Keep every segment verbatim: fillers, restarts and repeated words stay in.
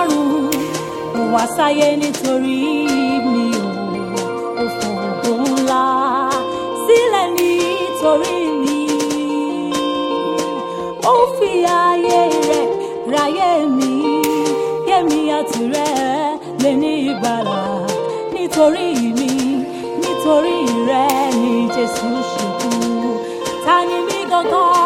lọ́rùn ó wá sáyé nítorí mi ò ó fògo ńlá sílẹ̀ nítorí mi ó fi ayé rẹ̀ ráyé mi kémi àti rẹ̀ lè ní ìgbàlà nítorí mi nítorí rẹ̀ ni Jésù ṣubú. Ta ni mí gangan?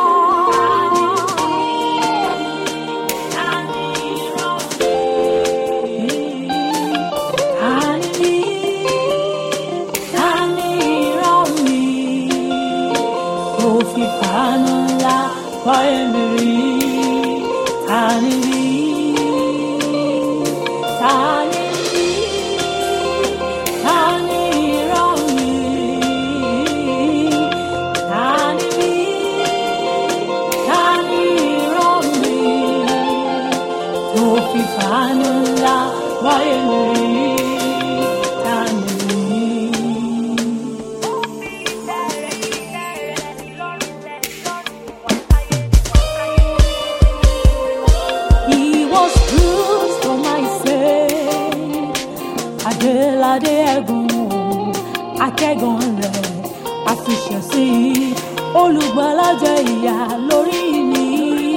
Akẹ́gàn rẹ̀ àfiṣẹ̀ sí olùgbàlà jẹ ìyà lórí mi.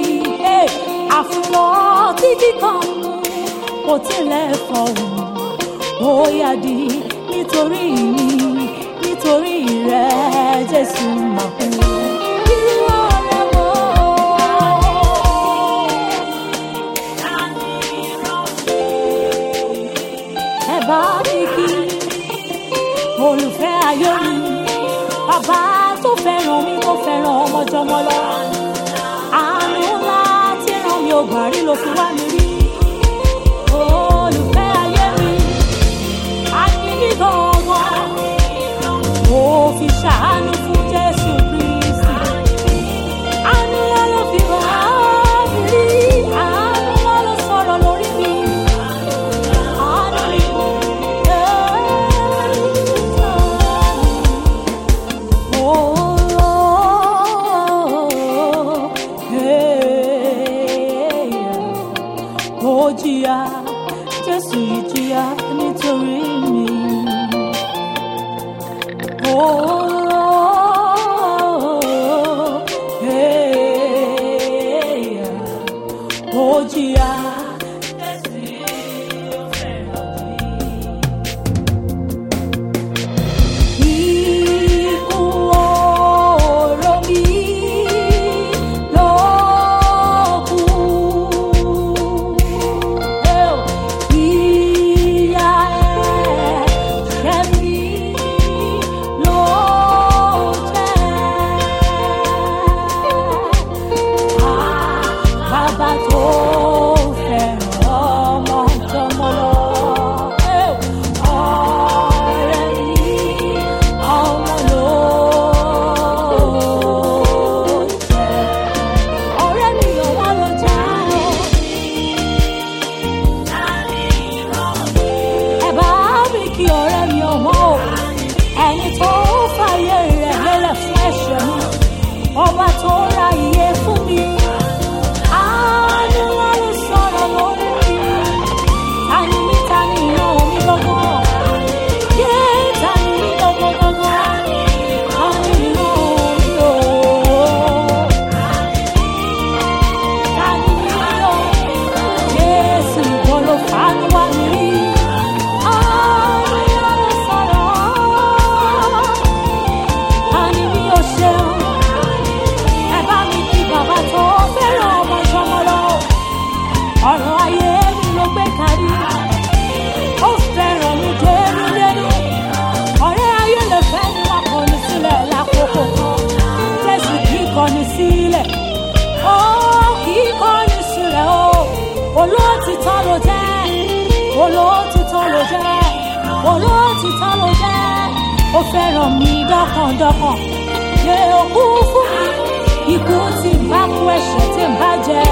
Àfihàn tí kíkan kò tilẹ̀ fọ̀hún ó yá di nítorí mi nítorí rẹ̀ Jésù máa kú. Ẹ bá mi kí olùfẹ́ ayé mi, bàbá tó fẹ́ràn mi tó fẹ́ràn ọmọjọmọ lọ. Àánú ńlá tí ràn mí ò gbà rí ló fi wá mi rí. Olùfẹ́ ayé mi, àní ní gangan, ó fi ṣàánú fún Jésù Kristi. Àánú ńlá ló fi wá mi rí, àánú ńlá ló sọ̀rọ̀ lórí mi. Àánú ni jìyà, Jésù ìjìyà nítorí mi. Oh, hey, oh, jìyà, Jésù fẹ́ràn mi. Ikú oró mi ló kú. Ọba tó ra iye fún mi, àánú ńlá ló sọ̀rọ̀ lórí mi. Ta ni mí, ta ni ìran mi gangan? Yé, ta ni mí gangan gangan? Ta ni ìran mi o? Ta ni mí o? Jésù ìwọ ló fàánú wá mi rí. Àánú ńlá ló sọ̀rọ̀. Ta ni mí o ṣeun? Ọ̀rọ̀ ayé mi ló gbé kárí, ó fẹ́ràn mi dénúdénú. Ọ̀rẹ́ ayé lè fẹ́ ni wọ́n kọ̀ni sílẹ̀ lákòókò kan. Jésù kì í kọ̀ni sílẹ̀, ó kì í kọ̀ni sílẹ̀ o. Olóòtítọ́ ló jẹ́, olóòtítọ́ ló jẹ́, olóòtítọ́ ló jẹ́. Ó fẹ́ràn mi dọ́kàndọ́kàn, yẹ òkú fún mi. Ikú tí ń bá kú ẹ̀ṣẹ̀ tí ń bá jẹ.